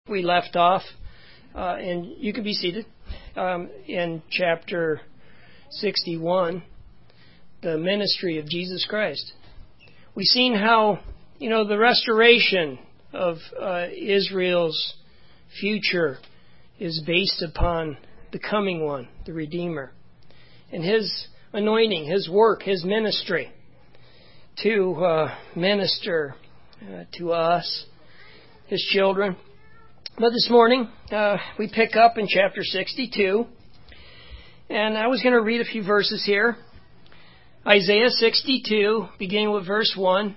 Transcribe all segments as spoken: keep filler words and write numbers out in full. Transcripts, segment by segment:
We left off, uh, and you can be seated, um, in chapter sixty-one, the ministry of Jesus Christ. We've seen how, you know, the restoration of uh, Israel's future is based upon the coming one, the Redeemer, and his anointing, his work, his ministry to uh, minister uh, to us, his children. But this morning, uh, we pick up in chapter sixty-two, and I was going to read a few verses here. Isaiah sixty-two, beginning with verse one.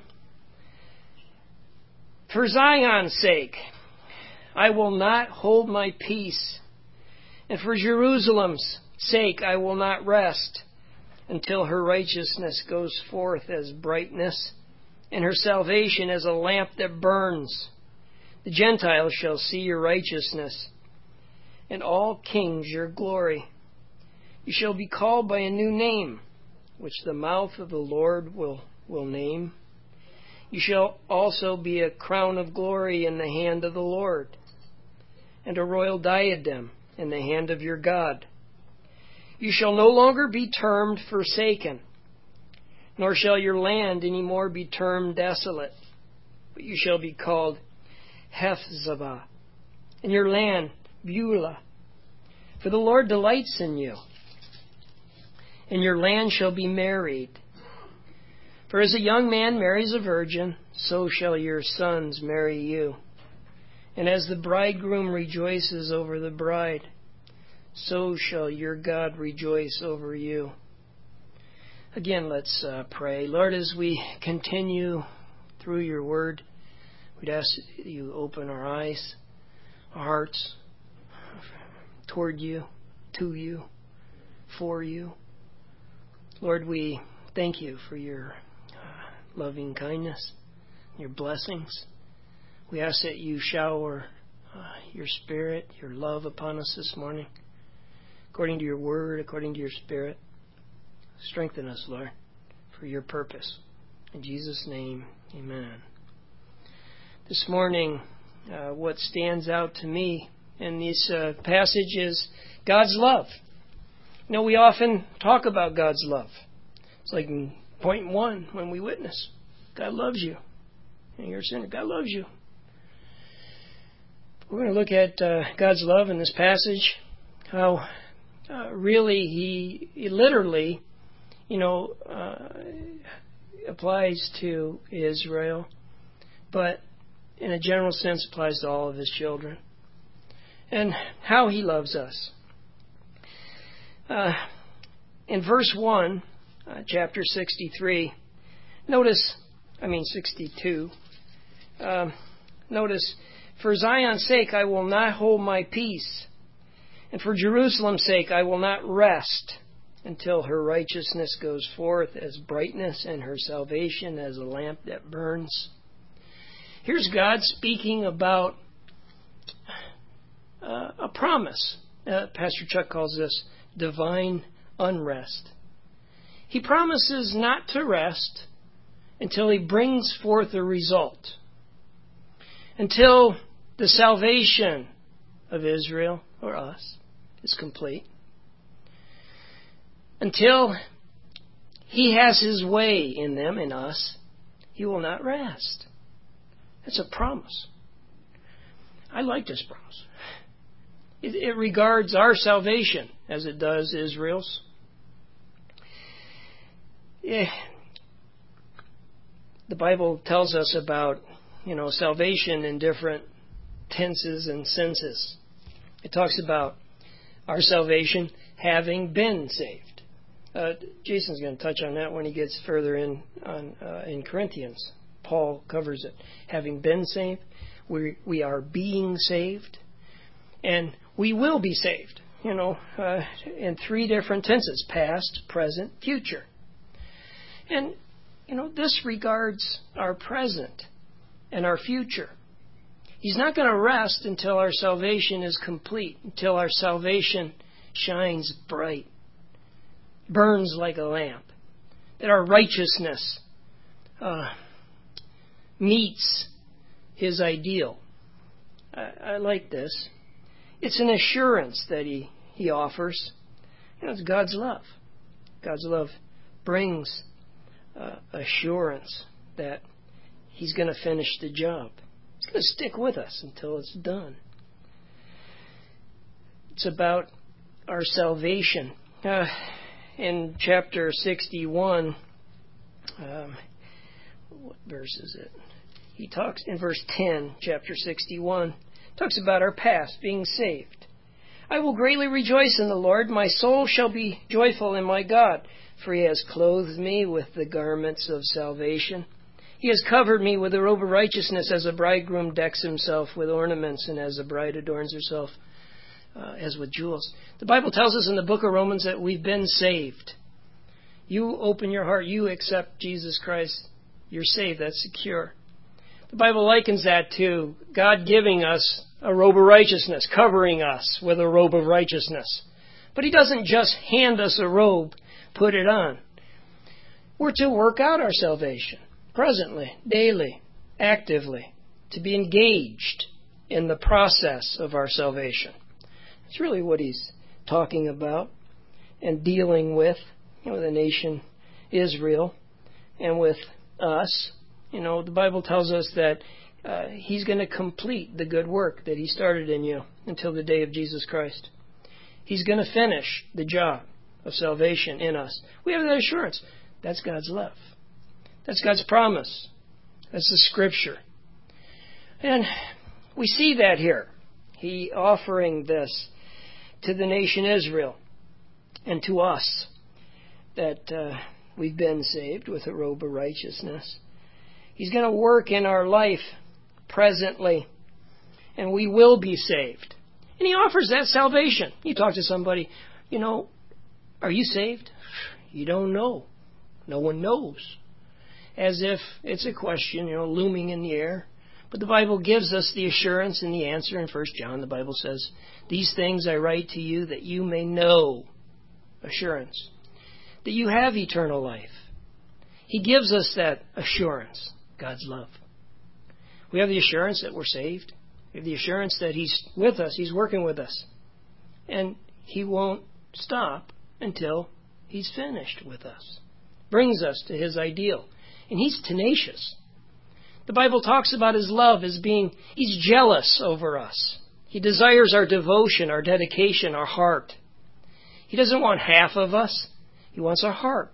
For Zion's sake, I will not hold my peace, and for Jerusalem's sake, I will not rest, until her righteousness goes forth as brightness, and her salvation as a lamp that burns. The Gentiles shall see your righteousness, and all kings your glory. You shall be called by a new name, which the mouth of the Lord will, will name. You shall also be a crown of glory in the hand of the Lord, and a royal diadem in the hand of your God. You shall no longer be termed forsaken, nor shall your land any more be termed desolate, but you shall be called Hephzibah, and your land Beulah. For the Lord delights in you, and your land shall be married. For as a young man marries a virgin, so shall your sons marry you. And as the bridegroom rejoices over the bride, so shall your God rejoice over you. Again, let's uh, pray. Lord, as we continue through your word, we'd ask that you open our eyes, our hearts toward you, to you, for you. Lord, we thank you for your uh, loving kindness, your blessings. We ask that you shower uh, your Spirit, your love upon us this morning, according to your word, according to your Spirit. Strengthen us, Lord, for your purpose. In Jesus' name, amen. This morning, uh, what stands out to me in this uh, passage is God's love. You know, we often talk about God's love. It's like in point one when we witness. God loves you. And you're a sinner. God loves you. We're going to look at uh, God's love in this passage. How uh, really he, he literally, you know, uh, applies to Israel. But in a general sense, applies to all of his children. And how he loves us. Uh, in verse one, uh, chapter sixty-three, notice, I mean sixty-two, uh, notice, for Zion's sake I will not hold my peace, and for Jerusalem's sake I will not rest, until her righteousness goes forth as brightness, and her salvation as a lamp that burns. Here's God speaking about uh, a promise. Uh, Pastor Chuck calls this divine unrest. He promises not to rest until he brings forth a result. Until the salvation of Israel, or us, is complete. Until he has his way in them, in us, he will not rest. That's a promise. I like this promise. It, it regards our salvation as it does Israel's. Yeah. The Bible tells us about, you know, salvation in different tenses and senses. It talks about our salvation having been saved. Uh, Jason's going to touch on that when he gets further in on uh, in Corinthians. Paul covers it. Having been saved, we we are being saved, and we will be saved. You know, uh, in three different tenses: past, present, future. And you know, this regards our present and our future. He's not going to rest until our salvation is complete, until our salvation shines bright, burns like a lamp, that our righteousness uh, meets his ideal. I, I like this. It's an assurance that he, he offers. You know, it's God's love. God's love brings uh, assurance that he's going to finish the job. He's going to stick with us until it's done. It's about our salvation. Uh, in chapter sixty-one, um, what verse is it? He talks in verse ten, chapter sixty-one, talks about our past, being saved. I will greatly rejoice in the Lord. My soul shall be joyful in my God, for he has clothed me with the garments of salvation. He has covered me with a robe of righteousness, as a bridegroom decks himself with ornaments, and as a bride adorns herself uh, as with jewels. The Bible tells us in the book of Romans that we've been saved. You open your heart, you accept Jesus Christ, you're saved. That's secure. The Bible likens that to God giving us a robe of righteousness, covering us with a robe of righteousness. But he doesn't just hand us a robe, put it on. We're to work out our salvation. Presently, daily, actively, to be engaged in the process of our salvation. It's really what he's talking about and dealing with, you know, the nation Israel and with us. You know, the Bible tells us that uh, he's going to complete the good work that he started in you until the day of Jesus Christ. He's going to finish the job of salvation in us. We have that assurance. That's God's love. That's God's promise. That's the Scripture. And we see that here. He offering this to the nation Israel and to us, that uh, we've been saved with a robe of righteousness. He's going to work in our life presently, and we will be saved. And he offers that salvation. You talk to somebody, you know, are you saved? You don't know. No one knows. As if it's a question, you know, looming in the air. But the Bible gives us the assurance and the answer. In First John, the Bible says, these things I write to you that you may know, assurance, that you have eternal life. He gives us that assurance, God's love. We have the assurance that we're saved. We have the assurance that he's with us, he's working with us. And he won't stop until he's finished with us. Brings us to his ideal. And he's tenacious. The Bible talks about his love as being, he's jealous over us. He desires our devotion, our dedication, our heart. He doesn't want half of us. He wants our heart.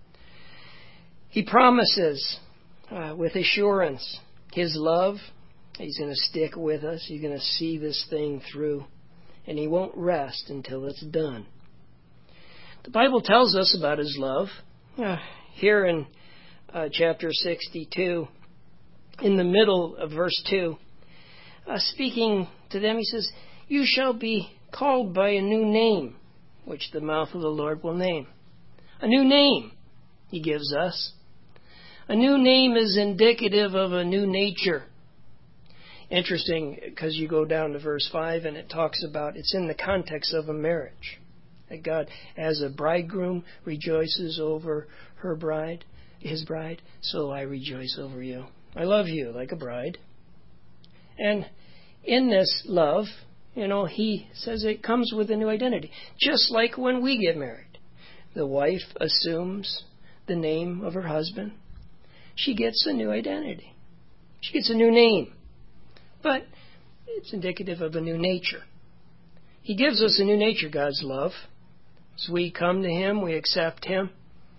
He promises uh, with assurance his love. He's going to stick with us. He's going to see this thing through. And he won't rest until it's done. The Bible tells us about his love. Uh, here in uh, chapter sixty-two, in the middle of verse two, uh, speaking to them, he says, you shall be called by a new name, which the mouth of the Lord will name. A new name he gives us. A new name is indicative of a new nature. Interesting, because you go down to verse five and it talks about, it's in the context of a marriage. That God, as a bridegroom, rejoices over her bride, his bride, so I rejoice over you. I love you like a bride. And in this love, you know, he says it comes with a new identity. Just like when we get married. The wife assumes the name of her husband. She gets a new identity. She gets a new name. But it's indicative of a new nature. He gives us a new nature, God's love. As we come to him, we accept him.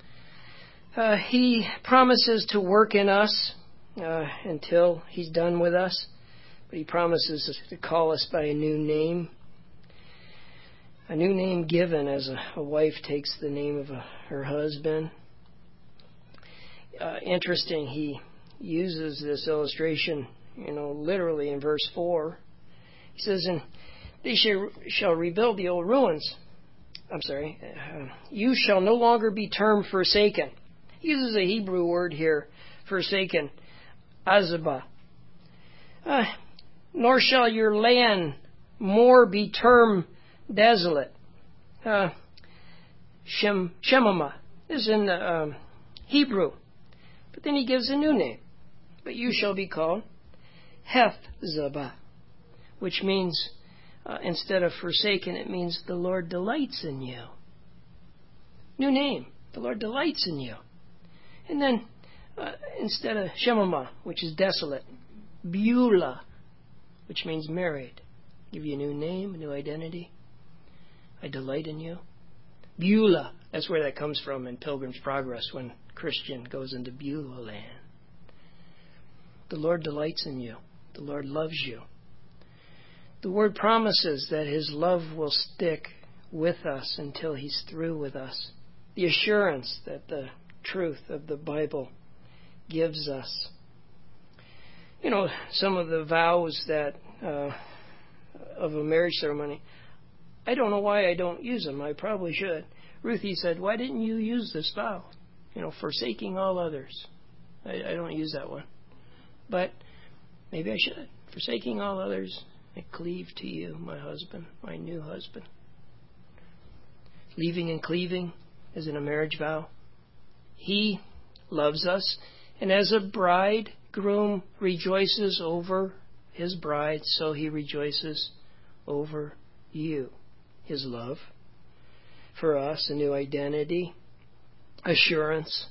Uh, he promises to work in us uh, until he's done with us. But he promises to call us by a new name. A new name given as a, a wife takes the name of a, her husband. Uh, interesting, he uses this illustration, you know, literally in verse four. He says, and they shall, shall rebuild the old ruins. I'm sorry. Uh, you shall no longer be termed forsaken. He uses a Hebrew word here, forsaken, azabah. Uh, nor shall your land more be termed desolate. Uh, Shem, Shemama is in the um, Hebrew. But then he gives a new name. But you shall be called Hephzibah, which means, uh, instead of forsaken, it means the Lord delights in you. New name, the Lord delights in you. And then, uh, instead of Shemama, which is desolate, Beulah, which means married. Give you a new name, a new identity. I delight in you. Beulah, that's where that comes from in Pilgrim's Progress when Christian goes into Beulah land. The Lord delights in you. The Lord loves you. The Word promises that His love will stick with us until He's through with us. The assurance that the truth of the Bible gives us. You know, some of the vows that uh, of a marriage ceremony, I don't know why I don't use them. I probably should. Ruthie said, why didn't you use this vow? You know, forsaking all others. I, I don't use that one. But maybe I should. Forsaking all others, I cleave to you, my husband, my new husband. Leaving and cleaving is in a marriage vow. He loves us, and as a bridegroom rejoices over his bride, so he rejoices over you. His love for us, a new identity, assurance.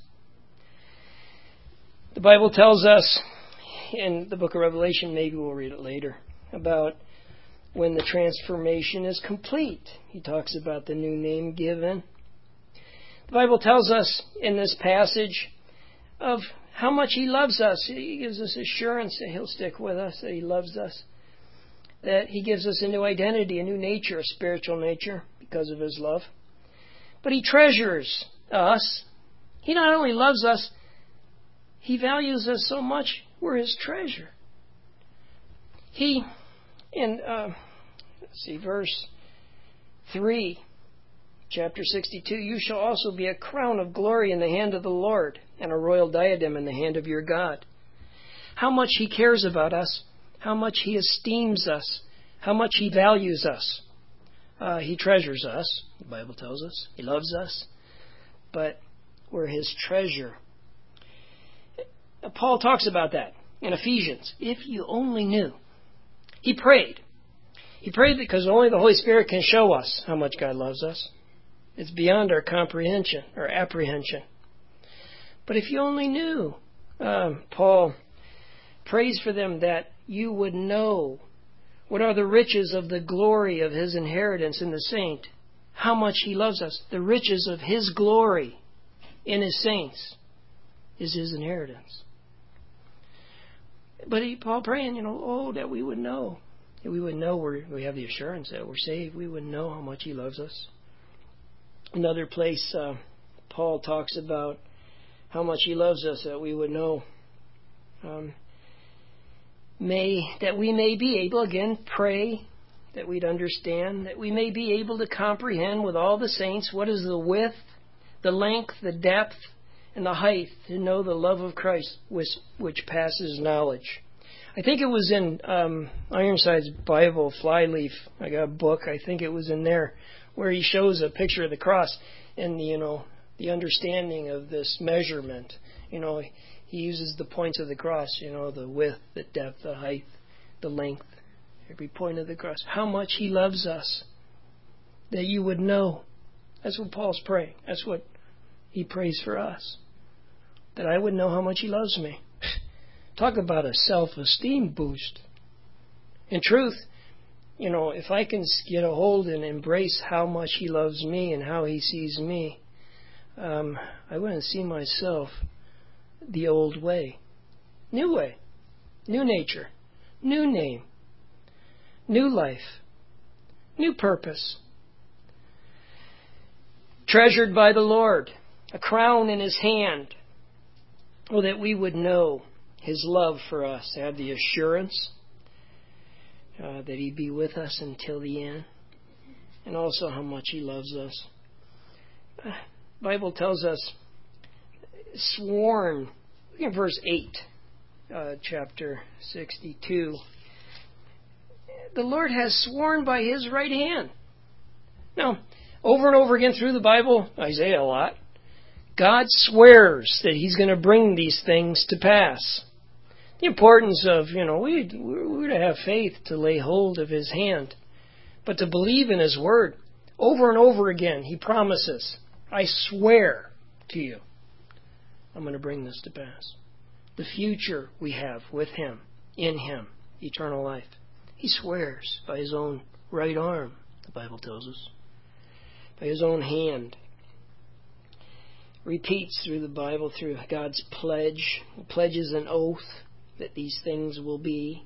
The Bible tells us in the book of Revelation, maybe we'll read it later, about when the transformation is complete. He talks about the new name given. The Bible tells us in this passage of how much He loves us. He gives us assurance that He'll stick with us, that He loves us, that He gives us a new identity, a new nature, a spiritual nature because of His love. But He treasures us. He not only loves us, He values us so much, we're His treasure. He, in, uh, let's see, verse three, chapter sixty-two, you shall also be a crown of glory in the hand of the Lord, and a royal diadem in the hand of your God. How much He cares about us, how much He esteems us, how much He values us. Uh, he treasures us, the Bible tells us. He loves us, but we're His treasure. Paul talks about that in Ephesians. If you only knew. He prayed. He prayed because only the Holy Spirit can show us how much God loves us. It's beyond our comprehension or apprehension. But if you only knew, um, Paul prays for them that you would know what are the riches of the glory of His inheritance in the saint, how much He loves us. The riches of His glory in His saints is His inheritance. But he, Paul praying, you know, oh, that we would know. That we would know we're, we have the assurance that we're saved. We would know how much He loves us. Another place, uh, Paul talks about how much He loves us, that we would know. Um, may that we may be able, again, pray, that we'd understand, that we may be able to comprehend with all the saints what is the width, the length, the depth, and the height, to know the love of Christ, which, which passes knowledge. I think it was in um, Ironside's Bible, Flyleaf. I got a book. I think it was in there where he shows a picture of the cross and, you know, the understanding of this measurement. You know, he uses the points of the cross, you know, the width, the depth, the height, the length, every point of the cross. How much He loves us, that you would know. That's what Paul's praying. That's what he prays for us. That I would know how much He loves me. Talk about a self-esteem boost. In truth, you know, if I can get a hold and embrace how much He loves me and how He sees me, um, I wouldn't see myself the old way. New way. New nature. New name. New life. New purpose. Treasured by the Lord. A crown in His hand. Oh, that we would know His love for us. To have the assurance uh, that He'd be with us until the end. And also how much He loves us. Uh, Bible tells us, sworn, look at verse eight, uh, chapter sixty-two. The Lord has sworn by His right hand. Now, over and over again through the Bible, Isaiah a lot, God swears that He's going to bring these things to pass. The importance of, you know, we, we're to have faith to lay hold of His hand, but to believe in His word. Over and over again, He promises, I swear to you, I'm going to bring this to pass. The future we have with Him, in Him, eternal life. He swears by His own right arm, the Bible tells us, by His own hand. Repeats through the Bible, through God's pledge. He pledges an oath that these things will be.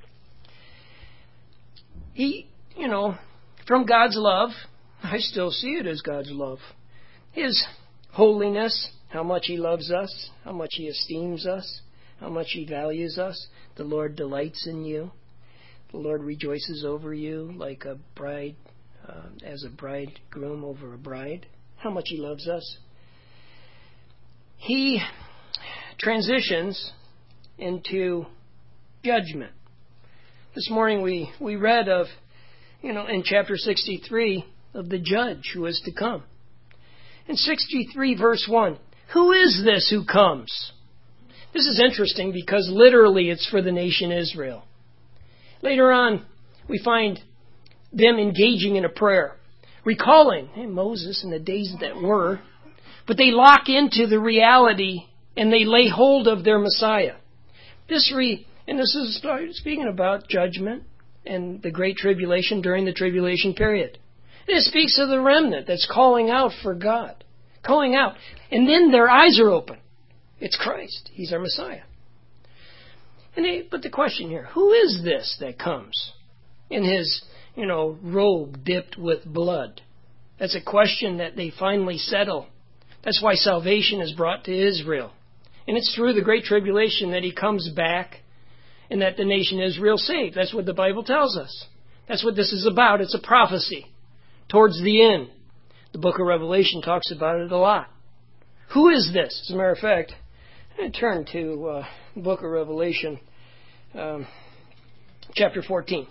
He, you know, from God's love, I still see it as God's love. His holiness, how much He loves us, how much He esteems us, how much He values us. The Lord delights in you. The Lord rejoices over you like a bride, uh, as a bridegroom over a bride. How much He loves us. He transitions into judgment. This morning we, we read of, you know, in chapter sixty-three, of the judge who is to come. In sixty-three verse one, who is this who comes? This is interesting because literally it's for the nation Israel. Later on, we find them engaging in a prayer, recalling hey, Moses and the days that were, but they lock into the reality and they lay hold of their Messiah. This re, and this is speaking about judgment and the great tribulation during the tribulation period. It speaks of the remnant that's calling out for God, calling out, and then their eyes are open. It's Christ. He's our Messiah. And they, but the question here, who is this that comes in His, you know, robe dipped with blood? That's a question that they finally settle. That's why salvation is brought to Israel. And it's through the Great Tribulation that He comes back and that the nation Israel saved. That's what the Bible tells us. That's what this is about. It's a prophecy towards the end. The book of Revelation talks about it a lot. Who is this? As a matter of fact, I'm going to turn to uh, the book of Revelation, um, chapter fourteen.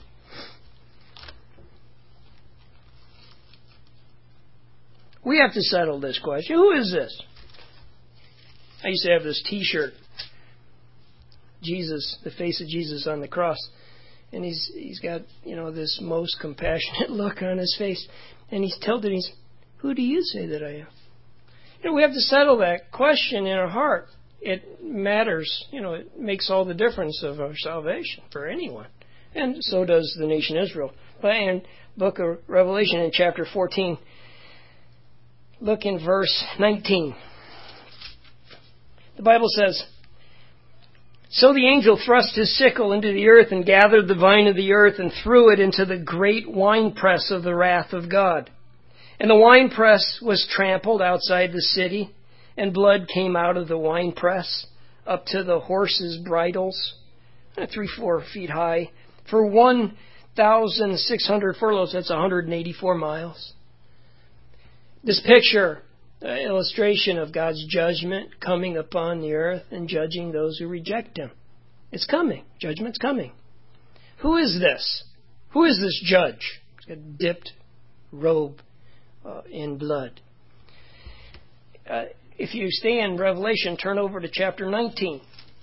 We have to settle this question. Who is this? I used to have this T-shirt, Jesus, the face of Jesus on the cross, and he's he's got you know this most compassionate look on his face, and he's tilted. He's, who do you say that I am? You know, we have to settle that question in our heart. It matters. You know, it makes all the difference of our salvation for anyone, and so does the nation Israel. But in book of Revelation, in chapter fourteen, look in verse nineteen. The Bible says, so the angel thrust his sickle into the earth and gathered the vine of the earth and threw it into the great winepress of the wrath of God. And the winepress was trampled outside the city, and blood came out of the winepress up to the horses' bridles, three, four feet high, for one thousand six hundred furlongs. That's one hundred eighty-four miles. This picture, uh, illustration of God's judgment coming upon the earth and judging those who reject Him. It's coming. Judgment's coming. Who is this? Who is this judge? He's got a dipped robe uh, in blood. Uh, if you stay in Revelation, turn over to chapter nineteen.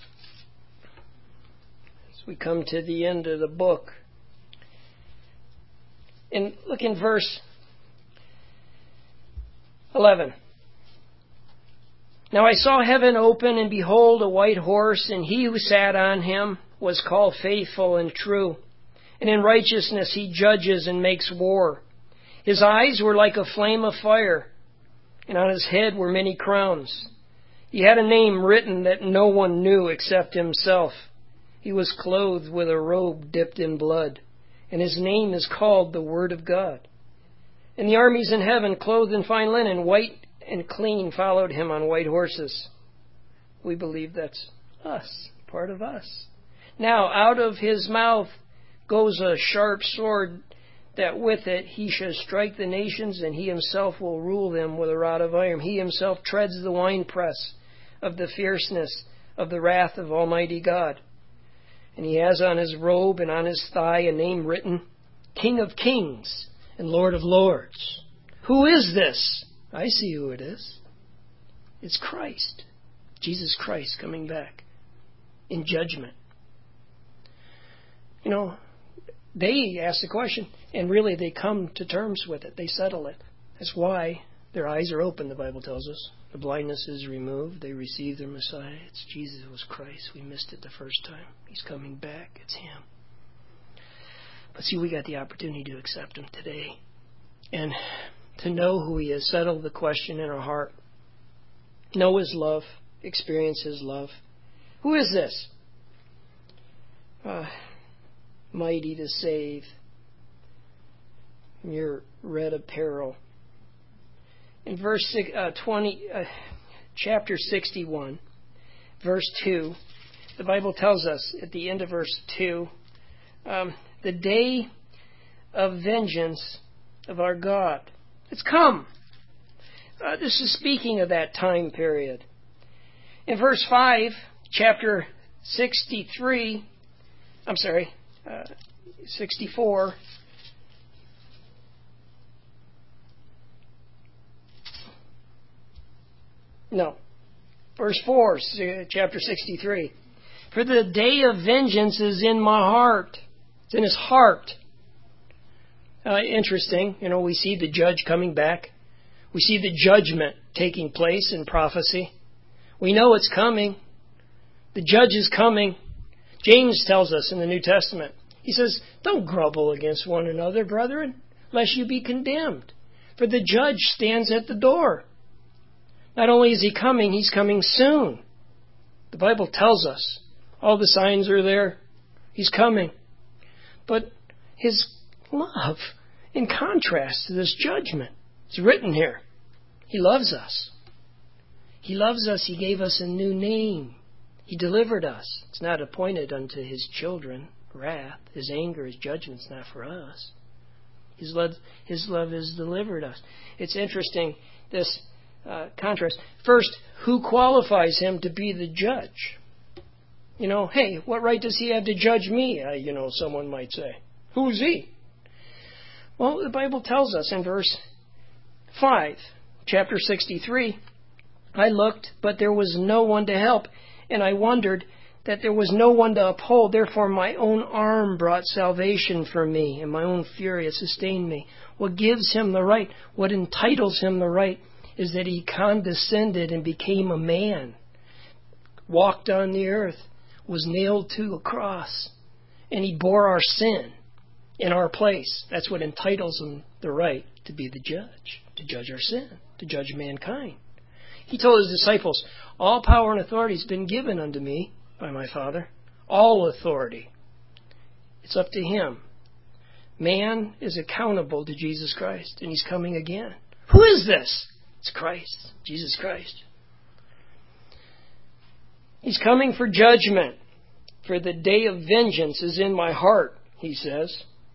As we come to the end of the book. And look in verse eleven. Now I saw heaven open, and behold, a white horse, and he who sat on him was called Faithful and True. And in righteousness he judges and makes war. His eyes were like a flame of fire, and on his head were many crowns. He had a name written that no one knew except himself. He was clothed with a robe dipped in blood, and his name is called the Word of God. And the armies in heaven, clothed in fine linen, white and clean, followed him on white horses. We believe that's us, part of us. Now out of his mouth goes a sharp sword, that with it he shall strike the nations, and he himself will rule them with a rod of iron. He himself treads the winepress of the fierceness of the wrath of Almighty God. And he has on his robe and on his thigh a name written, King of Kings and Lord of Lords. Who is this? I see who it is. It's Christ. Jesus Christ coming back in judgment. You know, they ask the question, and really they come to terms with it. They settle it. That's why their eyes are open, the Bible tells us. The blindness is removed. They receive their Messiah. It's Jesus, it was Christ. We missed it the first time. He's coming back. It's Him. But see, we got the opportunity to accept Him today. And to know who He is, settle the question in our heart. Know His love. Experience His love. Who is this? Uh, mighty to save. Your red apparel. In verse uh, twenty, uh, chapter sixty-one, verse two, the Bible tells us at the end of verse two, um, the day of vengeance of our God. It's come. Uh, this is speaking of that time period. In verse five, chapter sixty-three, I'm sorry, uh, sixty-four, no, verse four, chapter sixty-three. For the day of vengeance is in my heart. It's in His heart. Uh, interesting. You know, we see the judge coming back. We see the judgment taking place in prophecy. We know it's coming. The judge is coming. James tells us in the New Testament. He says, don't grumble against one another, brethren, lest you be condemned. For the judge stands at the door. Not only is He coming, He's coming soon. The Bible tells us. All the signs are there. He's coming. But His love, in contrast to this judgment, is written here. He loves us. He loves us. He gave us a new name. He delivered us. It's not appointed unto His children wrath. His anger, His judgment's not for us. His love, His love has delivered us. It's interesting, this uh, contrast. First, who qualifies Him to be the judge? You know, hey, what right does He have to judge me? Uh, you know, someone might say. Who's He? Well, the Bible tells us in verse five, chapter sixty-three, I looked, but there was no one to help, and I wondered that there was no one to uphold. Therefore my own arm brought salvation for me, and my own fury sustained me. What gives Him the right, what entitles Him the right, is that He condescended and became a man, walked on the earth, was nailed to a cross, and He bore our sin in our place. That's what entitles Him the right to be the judge, to judge our sin, to judge mankind. He told His disciples, all power and authority has been given unto me by my Father. All authority. It's up to Him. Man is accountable to Jesus Christ, and He's coming again. Who is this? It's Christ, Jesus Christ. He's coming for judgment. For the day of vengeance is in my heart, He says.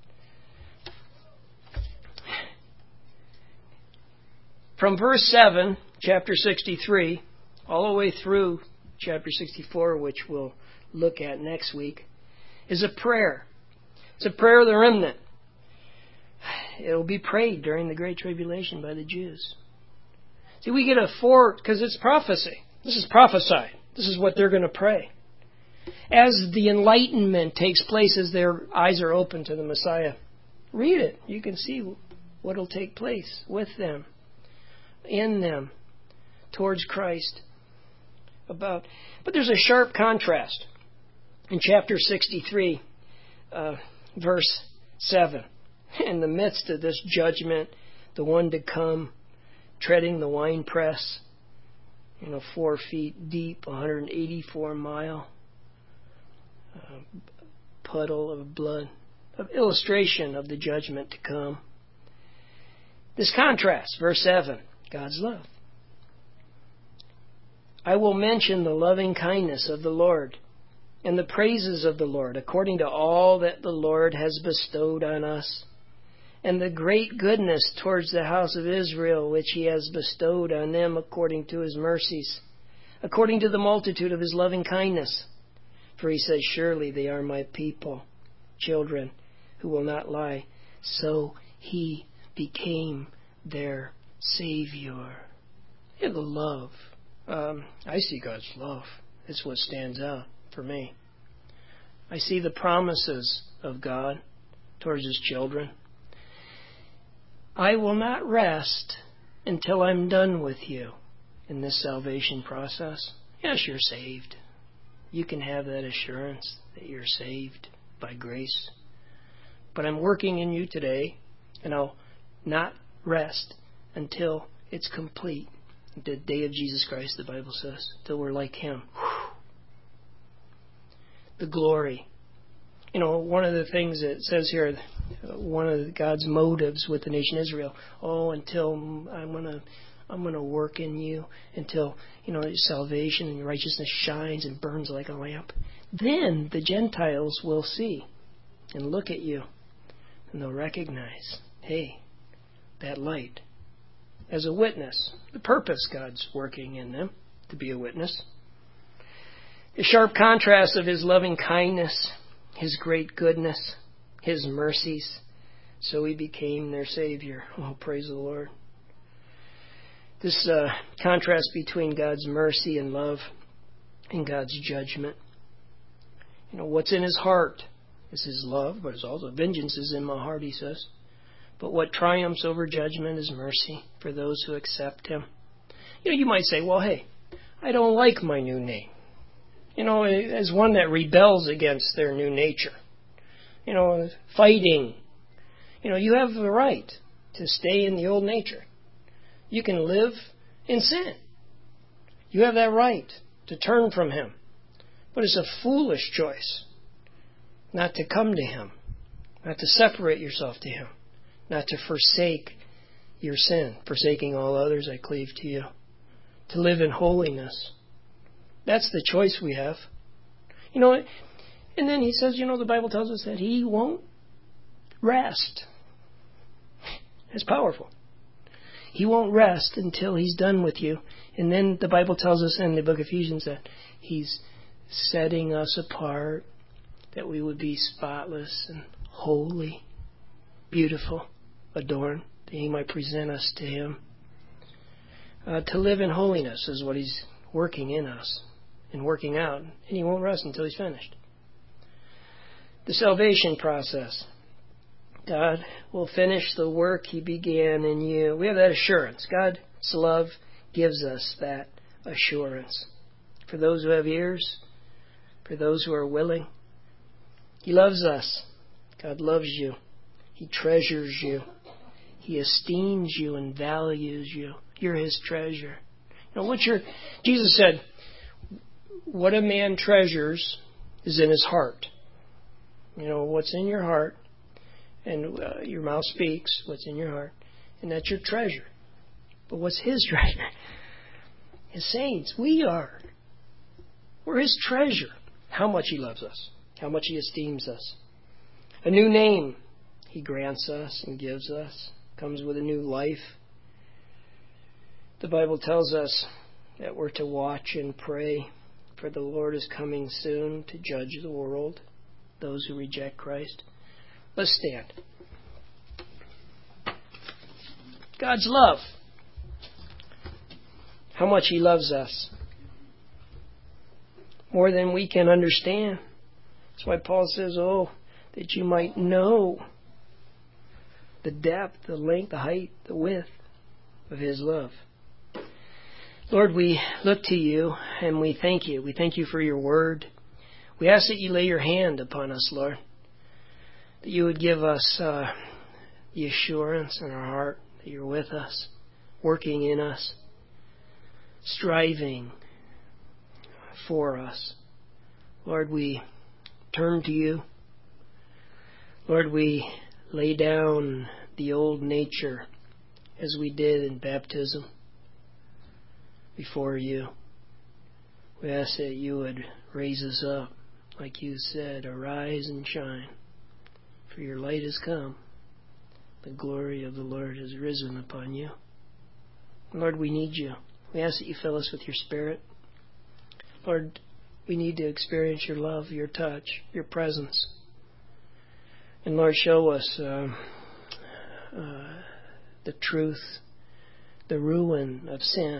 From verse seven, chapter sixty-three, all the way through chapter sixty-four, which we'll look at next week, is a prayer. It's a prayer of the remnant. It will be prayed during the Great Tribulation by the Jews. See, we get a fore, because it's prophecy. This is prophesied. This is what they're going to pray. As the enlightenment takes place, as their eyes are open to the Messiah, read it. You can see what will take place with them, in them, towards Christ. About, but there's a sharp contrast in chapter sixty-three, uh, verse seven. In the midst of this judgment, the one to come, treading the winepress, you know, four feet deep, one hundred eighty-four mile, uh, puddle of blood, of illustration of the judgment to come. This contrast, verse seven, God's love. I will mention the loving kindness of the Lord and the praises of the Lord according to all that the Lord has bestowed on us, and the great goodness towards the house of Israel which He has bestowed on them according to His mercies, according to the multitude of His loving kindness. For He says, surely they are my people, children who will not lie. So He became their Savior. Yeah, the love. Um, I see God's love. It's what stands out for me. I see the promises of God towards His children. I will not rest until I'm done with you in this salvation process. Yes, you're saved. You can have that assurance that you're saved by grace. But I'm working in you today, and I'll not rest until it's complete. The day of Jesus Christ, the Bible says, till we're like Him. Whew. The glory. You know, one of the things that it says here, one of God's motives with the nation Israel, oh, until I'm gonna, I'm gonna work in you until, you know, salvation and righteousness shines and burns like a lamp. Then the Gentiles will see and look at you, and they'll recognize, hey, that light. As a witness, the purpose God's working in them to be a witness. The sharp contrast of His loving kindness, His great goodness, His mercies. So He became their Savior. Oh, praise the Lord. This uh, contrast between God's mercy and love and God's judgment. You know, what's in His heart is His love, but it's also vengeance is in my heart, He says. But what triumphs over judgment is mercy for those who accept Him. You know, you might say, well, hey, I don't like my new name. You know, as one that rebels against their new nature. You know, fighting. You know, you have the right to stay in the old nature. You can live in sin. You have that right to turn from Him. But it's a foolish choice not to come to Him, not to separate yourself to Him. Not to forsake your sin. Forsaking all others, I cleave to you. To live in holiness. That's the choice we have. You know, and then He says, you know, the Bible tells us that He won't rest. It's powerful. He won't rest until He's done with you. And then the Bible tells us in the book of Ephesians that He's setting us apart, that we would be spotless and holy, beautiful, adorned, that He might present us to Him. Uh, to live in holiness is what He's working in us and working out, and He won't rest until He's finished. The salvation process. God will finish the work He began in you. We have that assurance. God's love gives us that assurance. For those who have ears, for those who are willing, He loves us. God loves you. He treasures you. He esteems you and values you. You're His treasure. You know, what's your, Jesus said, what a man treasures is in his heart. You know, what's in your heart, and uh, your mouth speaks what's in your heart, and that's your treasure. But what's His treasure? His saints, we are. We're His treasure. How much He loves us. How much He esteems us. A new name He grants us and gives us. Comes with a new life. The Bible tells us that we're to watch and pray, for the Lord is coming soon to judge the world, those who reject Christ. Let's stand. God's love. How much He loves us. More than we can understand. That's why Paul says, oh, that you might know the depth, the length, the height, the width of His love. Lord, we look to You and we thank You. We thank You for Your word. We ask that You lay Your hand upon us, Lord. That You would give us uh, the assurance in our heart that You're with us, working in us, striving for us. Lord, we turn to You. Lord, we lay down the old nature as we did in baptism before You. We ask that You would raise us up, like You said, arise and shine, for Your light has come. The glory of the Lord has risen upon You. Lord, we need You. We ask that You fill us with Your Spirit. Lord, we need to experience Your love, Your touch, Your presence. And Lord, show us uh, uh, the truth, the ruin of sin,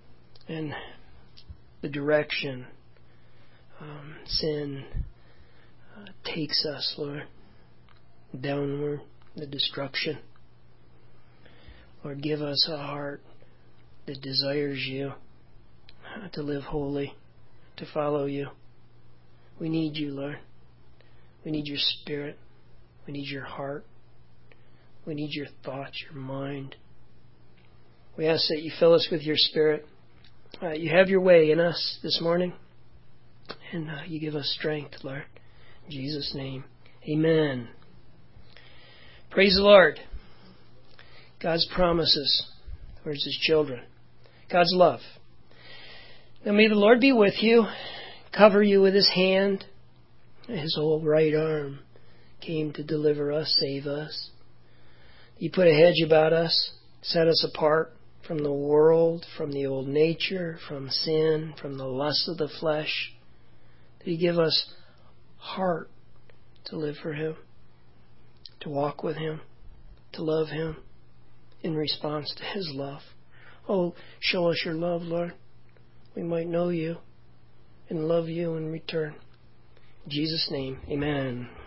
and the direction um, sin uh, takes us, Lord, downward, the destruction. Lord, give us a heart that desires you, uh, to live holy, to follow you. We need you, Lord. We need your Spirit. We need your heart. We need your thoughts, your mind. We ask that you fill us with your Spirit. Uh, you have your way in us this morning. And uh, you give us strength, Lord. In Jesus' name, amen. Praise the Lord. God's promises towards His children. God's love. Now may the Lord be with you, cover you with His hand. His whole right arm came to deliver us, save us. He put a hedge about us, set us apart from the world, from the old nature, from sin, from the lust of the flesh. Did He give us heart to live for Him, to walk with Him, to love Him in response to His love. Oh, show us your love, Lord. We might know you and love you in return. In Jesus' name, amen.